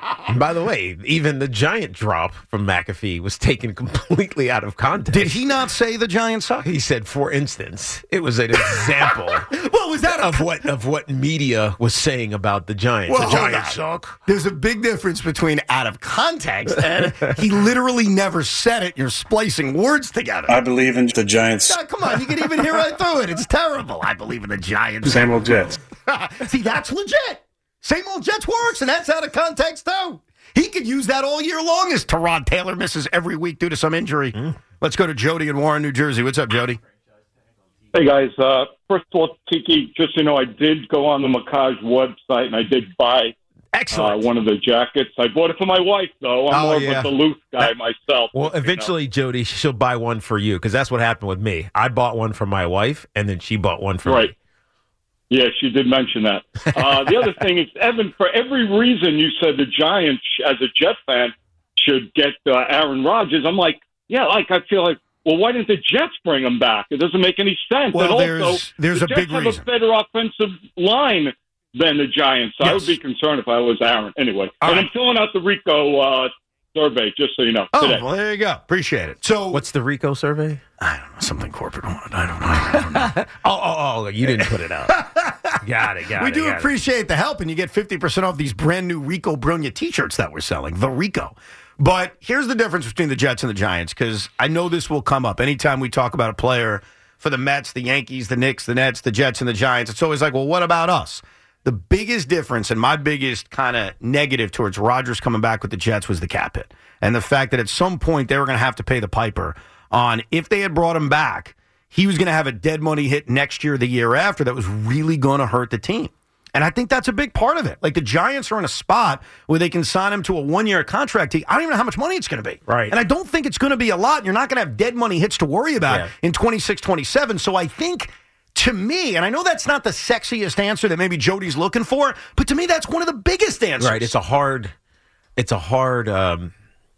By the way, even the Giant drop from McAfee was taken completely out of context. Did he not say the Giants suck? He said, for instance, it was an example Well, was that a of what of what media was saying about the Giants. Well, the hold Giants on. suck. There's a big difference between out of context and he literally never said it. You're splicing words together. I believe in the Giants. Ah, come on, you can even hear right through it. It's terrible. I believe in the Giants. Same old Jets. See, that's legit. Same old Jets works, and that's out of context, too. He could use that all year long as Terod Taylor misses every week due to some injury. Mm. Let's go to Jody in Warren, New Jersey. What's up, Jody? Hey, guys. Uh, first of all, Tiki, just so you know, I did go on the Macaj website, and I did buy Excellent. Uh, one of the jackets. I bought it for my wife, though. I'm Oh, more yeah. of a Duluth guy myself. Well, you know. eventually, Jody, she'll buy one for you because that's what happened with me. I bought one for my wife, and then she bought one for Right. me. Yeah, she did mention that. Uh, the other thing is, Evan, for every reason you said the Giants, as a Jet fan, should get uh, Aaron Rodgers, I'm like, yeah, like I feel like, well, why didn't the Jets bring him back? It doesn't make any sense. Well, and also, there's- there's the a Jets big have reason. a better offensive line than the Giants. So I Yes. would be concerned if I was Aaron. Anyway, All and right. I'm filling out the Rico uh, survey, just so you know, Oh, today. well, there you go. Appreciate it. So, What's the Rico survey? I don't know, something corporate wanted. I don't know. I don't know. Oh, oh, oh, you didn't put it out. got it, got we it. do got it. appreciate the help, and you get fifty percent off these brand new Rico Brunia t-shirts that we're selling, the Rico. But here's the difference between the Jets and the Giants, because I know this will come up anytime we talk about a player for the Mets, the Yankees, the Knicks, the Nets, the Jets, and the Giants. It's always like, well, what about us? The biggest difference and my biggest kind of negative towards Rodgers coming back with the Jets was the cap hit. And the fact that at some point they were going to have to pay the piper on if they had brought him back, he was going to have a dead money hit next year, the year after, that was really going to hurt the team. And I think that's a big part of it. Like the Giants are in a spot where they can sign him to a one-year contract. I don't even know how much money it's going to be. Right. And I don't think it's going to be a lot. You're not going to have dead money hits to worry about Yeah. in twenty-six, twenty-seven. So I think, to me, and I know that's not the sexiest answer that maybe Jody's looking for, but to me that's one of the biggest answers. Right. It's a hard, it's a hard, um,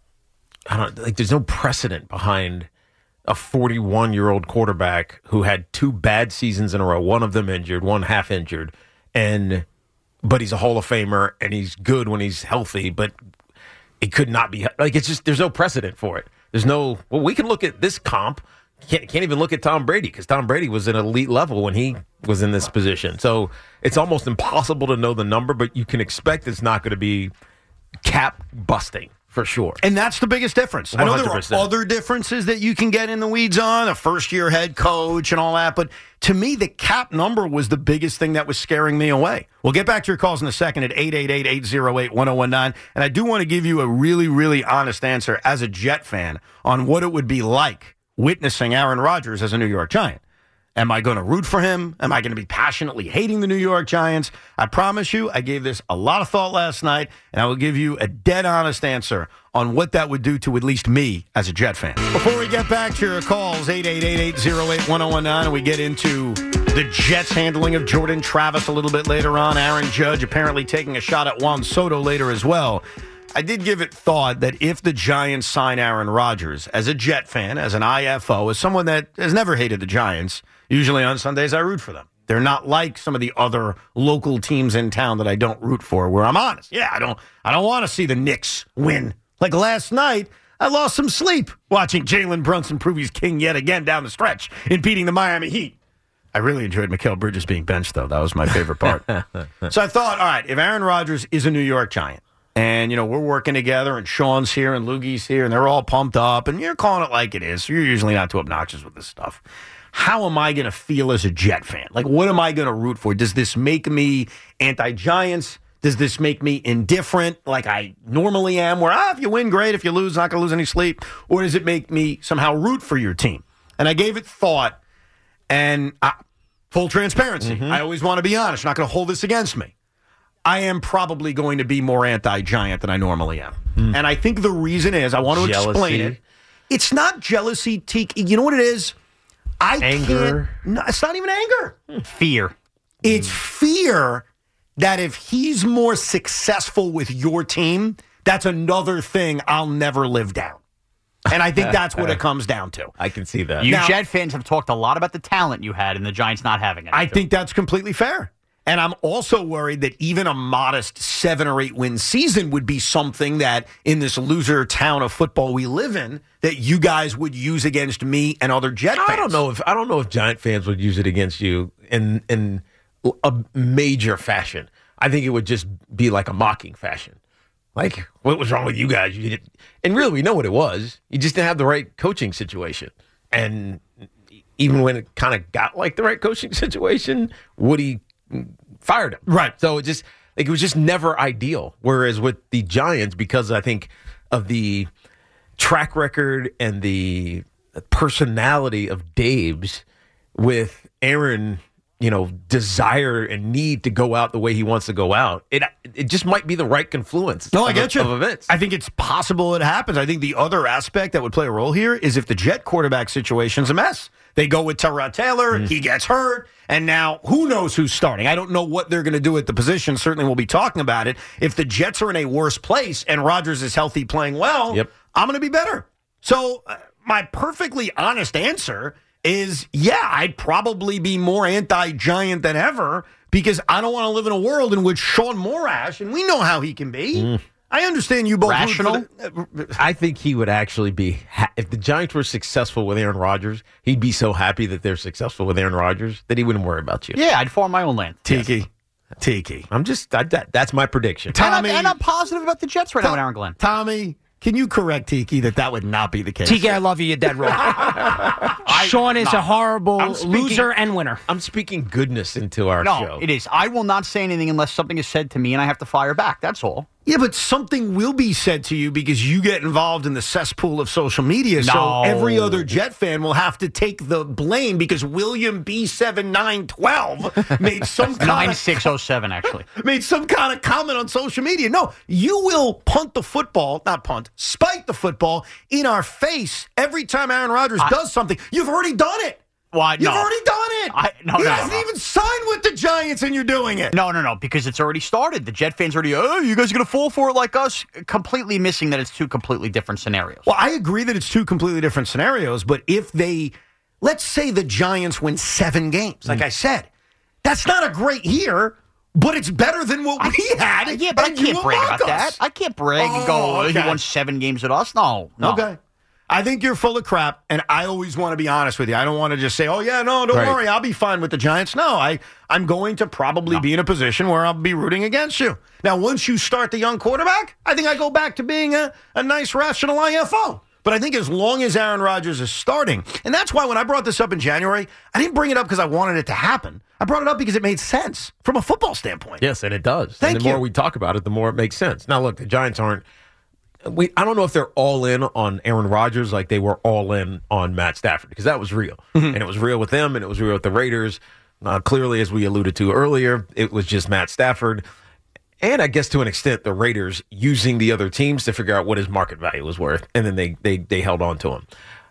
I don't like, there's no precedent behind a forty-one-year-old quarterback who had two bad seasons in a row, one of them injured, one half injured, and but he's a Hall of Famer and he's good when he's healthy, but it could not be like it's just there's no precedent for it. There's no well, we can look at this comp. Can't can't even look at Tom Brady because Tom Brady was an elite level when he was in this position. So it's almost impossible to know the number, but you can expect it's not going to be cap busting for sure. And that's the biggest difference. I know there one hundred are percent. other differences that you can get in the weeds on, a first-year head coach and all that, but to me, the cap number was the biggest thing that was scaring me away. We'll get back to your calls in a second at eight eight eight, eight oh eight, one oh one nine, and I do want to give you a really, really honest answer as a Jet fan on what it would be like witnessing Aaron Rodgers as a New York Giant. Am I going to root for him? Am I going to be passionately hating the New York Giants? I promise you, I gave this a lot of thought last night, and I will give you a dead honest answer on what that would do to at least me as a Jet fan. Before we get back to your calls, eight eight eight, eight oh eight, one oh one nine, and we get into the Jets' handling of Jordan Travis a little bit later on. Aaron Judge apparently taking a shot at Juan Soto later as well. I did give it thought that if the Giants sign Aaron Rodgers, as a Jet fan, as an I F O, as someone that has never hated the Giants, usually on Sundays I root for them. They're not like some of the other local teams in town that I don't root for, where I'm honest. Yeah, I don't I don't want to see the Knicks win. Like last night, I lost some sleep watching Jalen Brunson prove he's king yet again down the stretch, impeding the Miami Heat. I really enjoyed Mikal Bridges being benched, though. That was my favorite part. So I thought, all right, if Aaron Rodgers is a New York Giant, and, you know, we're working together, and Sean's here, and Loogie's here, and they're all pumped up, and you're calling it like it is, so you're usually not too obnoxious with this stuff. How am I going to feel as a Jet fan? Like, what am I going to root for? Does this make me anti-Giants? Does this make me indifferent like I normally am, where, ah, if you win, great. If you lose, not going to lose any sleep? Or does it make me somehow root for your team? And I gave it thought, and I, full transparency. Mm-hmm. I always want to be honest. You're not going to hold this against me. I am probably going to be more anti-Giant than I normally am. Mm. And I think the reason is, I want to jealousy. explain it. It's not jealousy, Teak. You know what it is? I anger. Can't, no, it's not even anger. Fear. It's mm. fear that if he's more successful with your team, that's another thing I'll never live down. And I think that's what it comes down to. I can see that. You now, Jet fans have talked a lot about the talent you had and the Giants not having it. I think that's completely fair. And I'm also worried that even a modest seven or eight win season would be something that in this loser town of football we live in, that you guys would use against me and other Jet fans. I don't know if I don't know if Giant fans would use it against you in in a major fashion. I think it would just be like a mocking fashion. Like, what was wrong with you guys? You did, and really, we know what it was. You just didn't have the right coaching situation. And even when it kind of got like the right coaching situation, Woody fired him. Right. So it just like it was just never ideal. Whereas with the Giants, because I think of the track record and the personality of Dave's, with Aaron, you know, desire and need to go out the way he wants to go out, it it just might be the right confluence. No, of, I get you. Of events. I think it's possible it happens. I think the other aspect that would play a role here is if the Jet quarterback situation's a mess. They go with Tyrod Taylor, mm. he gets hurt, and now who knows who's starting. I don't know what they're going to do at the position. Certainly we'll be talking about it. If the Jets are in a worse place and Rodgers is healthy playing well, yep. I'm going to be better. So uh, my perfectly honest answer is, yeah, I'd probably be more anti-Giant than ever because I don't want to live in a world in which Sean Morash, and we know how he can be. Mm. I understand you both. Rational? The, I think he would actually be, if the Giants were successful with Aaron Rodgers, he'd be so happy that they're successful with Aaron Rodgers that he wouldn't worry about you. Yeah, I'd farm my own land. Tiki. Yes. Tiki. I'm just, I, that, that's my prediction. Tommy, and, I'm, and I'm positive about the Jets right Tom, now with Aaron Glenn. Tommy, can you correct Tiki that that would not be the case? Tiki, I love you. You're dead wrong. I, Sean is no, a horrible speaking, loser and winner. I'm speaking goodness into our no, show. No, it is. I will not say anything unless something is said to me and I have to fire back. That's all. Yeah, but something will be said to you because you get involved in the cesspool of social media. No. So every other Jet fan will have to take the blame because William B seven nine one two made some kind nine six oh seven actually made some kind of comment on social media. No, you will punt the football, not punt, spike the football in our face every time Aaron Rodgers I, does something. You've already done it. Why? You've no. already done it. I, no, he no, hasn't no. even signed with the Giants, and you're doing it. No, no, no, because it's already started. The Jet fans already, oh, you guys are going to fall for it like us? Completely missing that it's two completely different scenarios. Well, I agree that it's two completely different scenarios, but if they, let's say the Giants win seven games, like mm. I said, that's not a great year, but it's better than what I, we had. Yeah, but I can't brag about us. that. I can't brag oh, and go, oh, okay. He won seven games at us. No, no. Okay. I think you're full of crap, and I always want to be honest with you. I don't want to just say, oh, yeah, no, don't right. worry, I'll be fine with the Giants. No, I, I'm going to probably no. be in a position where I'll be rooting against you. Now, once you start the young quarterback, I think I go back to being a, a nice, rational I F O. But I think as long as Aaron Rodgers is starting, and that's why when I brought this up in January, I didn't bring it up because I wanted it to happen. I brought it up because it made sense from a football standpoint. Yes, and it does. Thank and the you. more we talk about it, the more it makes sense. Now, look, the Giants aren't we I don't know if they're all in on Aaron Rodgers like they were all in on Matt Stafford, because that was real. Mm-hmm. And it was real with them, and it was real with the Raiders. Uh, clearly, as we alluded to earlier, it was just Matt Stafford. And I guess to an extent, the Raiders using the other teams to figure out what his market value was worth, and then they they they held on to him.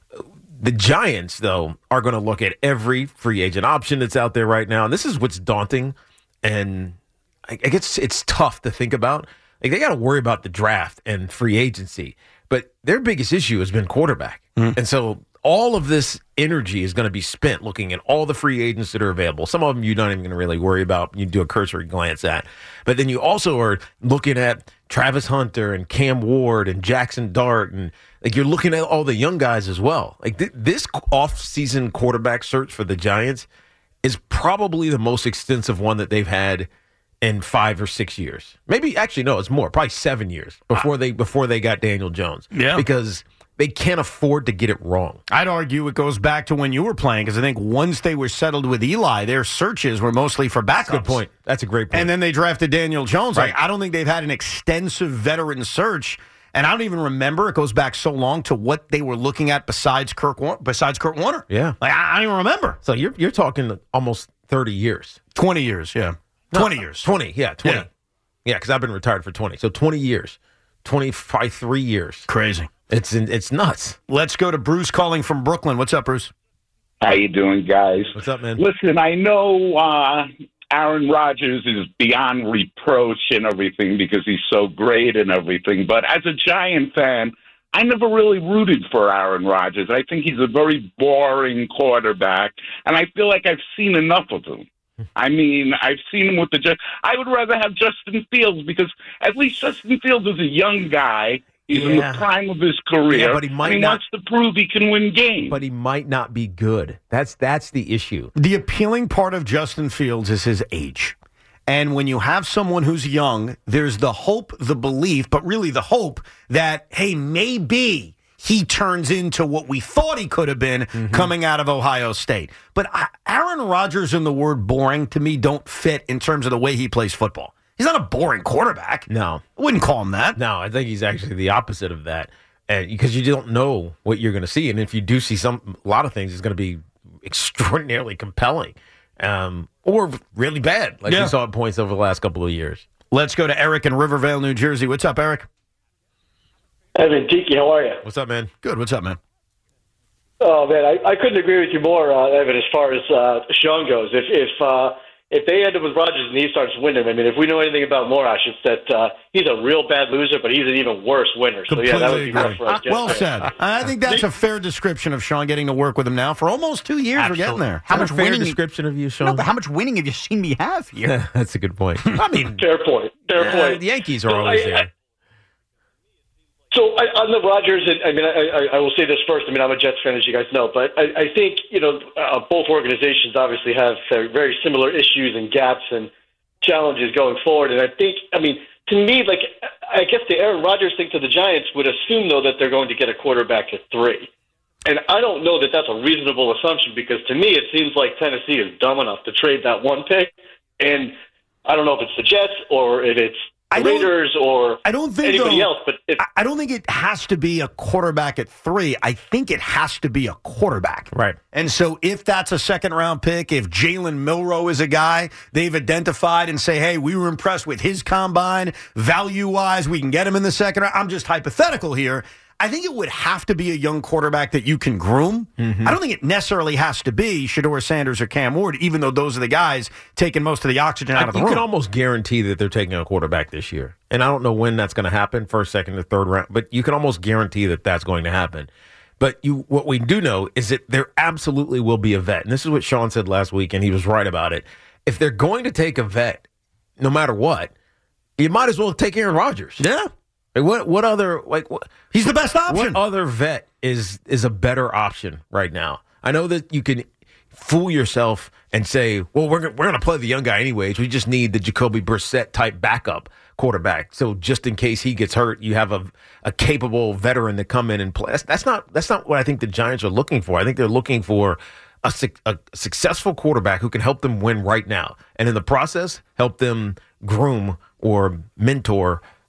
The Giants, though, are going to look at every free agent option that's out there right now. And this is what's daunting, and I guess it's tough to think about. Like, they got to worry about the draft and free agency, but their biggest issue has been quarterback. Mm. And so all of this energy is going to be spent looking at all the free agents that are available. Some of them you're not even going to really worry about. You do a cursory glance at. But then you also are looking at Travis Hunter and Cam Ward and Jackson Dart. And like, you're looking at all the young guys as well. Like, th- this off-season quarterback search for the Giants is probably the most extensive one that they've had in five or six years. Maybe, actually, no, it's more. Probably seven years before they before they got Daniel Jones. Yeah. Because they can't afford to get it wrong. I'd argue it goes back to when you were playing, because I think once they were settled with Eli, their searches were mostly for backups. That's a good point. That's a great point. And then they drafted Daniel Jones. Right. Like, I don't think they've had an extensive veteran search. And I don't even remember. It goes back so long to what they were looking at besides Kirk War- besides Kurt Warner. Yeah. Like, I, I don't even remember. So you're you're talking almost thirty years. twenty years, yeah. No, twenty years. twenty, yeah, twenty. Yeah, yeah, because I've been retired for twenty. So twenty years. twenty-five, three years. Crazy. It's it's nuts. Let's go to Bruce calling from Brooklyn. What's up, Bruce? How you doing, guys? What's up, man? Listen, I know uh, Aaron Rodgers is beyond reproach and everything because he's so great and everything, but as a Giant fan, I never really rooted for Aaron Rodgers. I think he's a very boring quarterback, and I feel like I've seen enough of him. I mean, I've seen him with the Jets. I would rather have Justin Fields because at least Justin Fields is a young guy. He's in Yeah. the prime of his career. Yeah, but he might and he not- wants to prove he can win games. But he might not be good. That's that's the issue. The appealing part of Justin Fields is his age. And when you have someone who's young, there's the hope, the belief, but really the hope that, hey, maybe he turns into what we thought he could have been mm-hmm. coming out of Ohio State. But I, Aaron Rodgers and the word boring, to me, don't fit in terms of the way he plays football. He's not a boring quarterback. No. I wouldn't call him that. No, I think he's actually the opposite of that. And because you don't know what you're going to see. And if you do see some, a lot of things, it's going to be extraordinarily compelling um, or really bad, like Yeah. we saw at points over the last couple of years. Let's go to Eric in Rivervale, New Jersey. What's up, Eric? Evan, Tiki, how are you? What's up, man? Good. What's up, man? Oh man, I, I couldn't agree with you more, uh, Evan. As far as uh, Sean goes, if if uh, if they end up with Rodgers and he starts winning, I mean, if we know anything about Morash, it's that uh, he's a real bad loser, but he's an even worse winner. So yeah, that would be rough for us. Well Jets said. fans. I think that's a fair description of Sean getting to work with him now for almost two years. Absolutely. We're getting there. How much fair winning? description of you, Sean? No, but how much winning have you seen me have here? That's a good point. I mean, fair point. Fair uh, point. the Yankees are So always I- there. I- So I, on the Rodgers, and I mean, I, I, I will say this first. I mean, I'm a Jets fan, as you guys know, but I, I think you know uh, both organizations obviously have uh, very similar issues and gaps and challenges going forward. And I think, I mean, to me, like I guess the Aaron Rodgers thing to the Giants would assume though that they're going to get a quarterback at three, and I don't know that that's a reasonable assumption because to me it seems like Tennessee is dumb enough to trade that one pick, and I don't know if it's the Jets or if it's the Raiders or I don't think anybody though, else, but if, I don't think it has to be a quarterback at three. I think it has to be a quarterback. Right. And so if that's a second round pick, if Jalen Milroe is a guy they've identified and say, hey, we were impressed with his combine, value-wise, we can get him in the second round. I'm just hypothetical here. I think it would have to be a young quarterback that you can groom. Mm-hmm. I don't think it necessarily has to be Shedeur Sanders or Cam Ward, even though those are the guys taking most of the oxygen out of the you room. can almost guarantee that they're taking a quarterback this year. And I don't know when that's going to happen, first, second, or third round, but you can almost guarantee that that's going to happen. But you, what we do know is that there absolutely will be a vet. And this is what Sean said last week, and he was right about it. If they're going to take a vet, no matter what, you might as well take Aaron Rodgers. Yeah. Like what? What other? Like what, he's the best option. What other vet is is a better option right now? I know that you can fool yourself and say, "Well, we're we're going to play the young guy anyways. We just need the Jacoby Brissett type backup quarterback. So just in case he gets hurt, you have a a capable veteran to come in and play." That's, that's not that's not what I think the Giants are looking for. I think they're looking for a, a successful quarterback who can help them win right now, and in the process, help them groom or mentor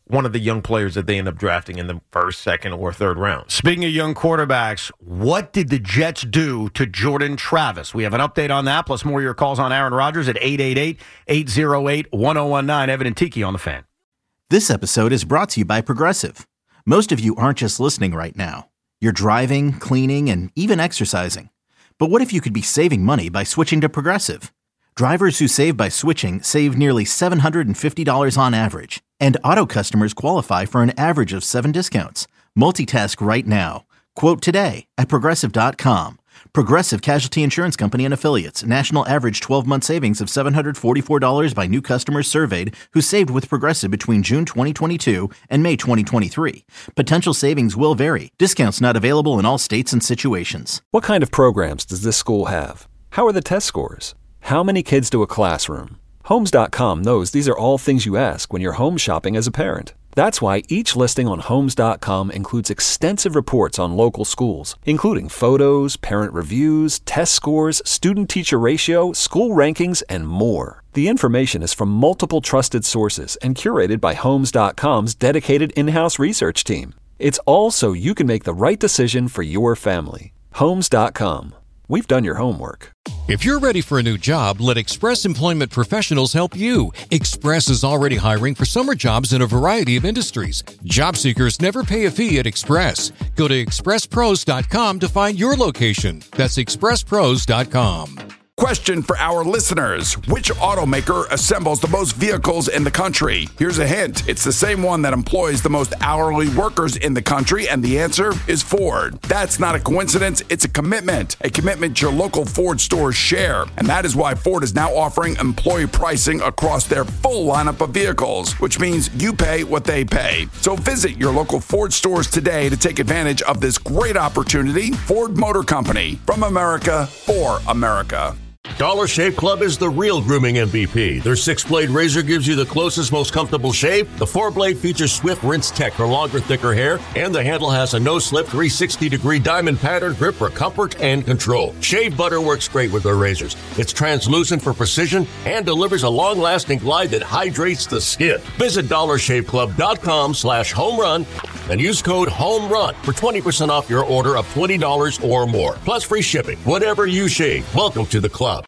one of the young players that they end up drafting in the first, second, or third round. Speaking of young quarterbacks, what did the Jets do to Jordan Travis? We have an update on that, plus more of your calls on Aaron Rodgers at eight eight eight, eight oh eight, one oh one nine. Evan and Tiki on the Fan. This episode is brought to you by Progressive. Most of you aren't just listening right now. You're driving, cleaning, and even exercising. But what if you could be saving money by switching to Progressive? Drivers who save by switching save nearly seven hundred fifty dollars on average. And auto customers qualify for an average of seven discounts. Multitask right now. Quote today at Progressive dot com. Progressive Casualty Insurance Company and Affiliates. National average twelve-month savings of seven hundred forty-four dollars by new customers surveyed who saved with Progressive between June twenty twenty-two and May twenty twenty-three. Potential savings will vary. Discounts not available in all states and situations. What kind of programs does this school have? How are the test scores? How many kids do a classroom? Homes dot com knows these are all things you ask when you're home shopping as a parent. That's why each listing on Homes dot com includes extensive reports on local schools, including photos, parent reviews, test scores, student-teacher ratio, school rankings, and more. The information is from multiple trusted sources and curated by Homes dot com's dedicated in-house research team. It's all so you can make the right decision for your family. Homes dot com. We've done your homework. If you're ready for a new job, let Express Employment Professionals help you. Express is already hiring for summer jobs in a variety of industries. Job seekers never pay a fee at Express. Go to express pros dot com to find your location. That's express pros dot com. Question for our listeners. Which automaker assembles the most vehicles in the country? Here's a hint. It's the same one that employs the most hourly workers in the country, and the answer is Ford. That's not a coincidence. It's a commitment. A commitment your local Ford stores share. And that is why Ford is now offering employee pricing across their full lineup of vehicles, which means you pay what they pay. So visit your local Ford stores today to take advantage of this great opportunity. Ford Motor Company. From America, for America. Dollar Shave Club is the real grooming M V P. Their six-blade razor gives you the closest, most comfortable shave. The four-blade features Swift Rinse Tech for longer, thicker hair, and the handle has a no-slip three hundred sixty degree diamond pattern grip for comfort and control. Shave butter works great with their razors. It's translucent for precision and delivers a long-lasting glide that hydrates the skin. Visit dollar shave club dot com slash home run and use code HOMERUN for twenty percent off your order of twenty dollars or more. Plus free shipping. Whatever you shave, welcome to the club.